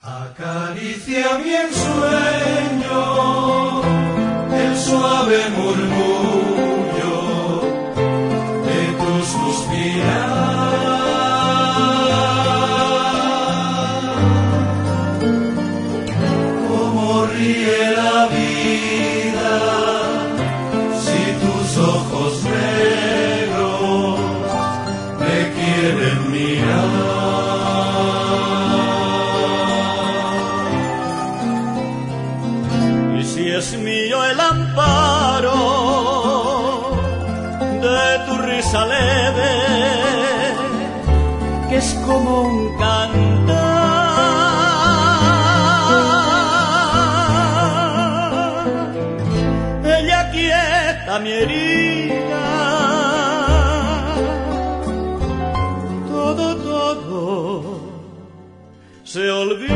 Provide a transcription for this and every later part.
Acaricia mi ensueño, el suave murmullo de tu suspirar. Cómo ríe la vida si tus ojos negros me quieren mirar. Si es mío el amparo de tu risa leve, que es como un cantar, ella quieta mi herida, todo se olvida.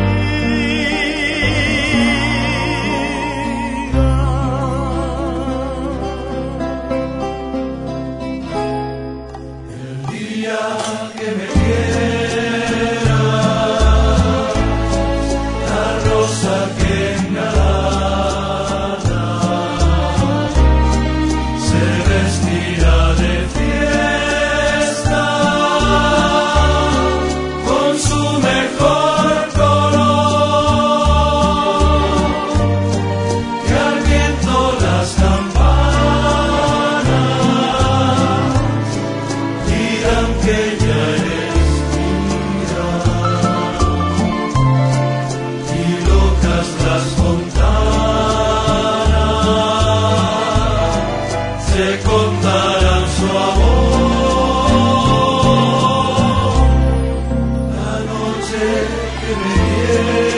Que me quiera, la rosa que nada se vestirá de fiesta con su mejor color, y al viento las campanas dirán que ella es mía, y locas las fontanas se contarán su amor. La noche que me quiere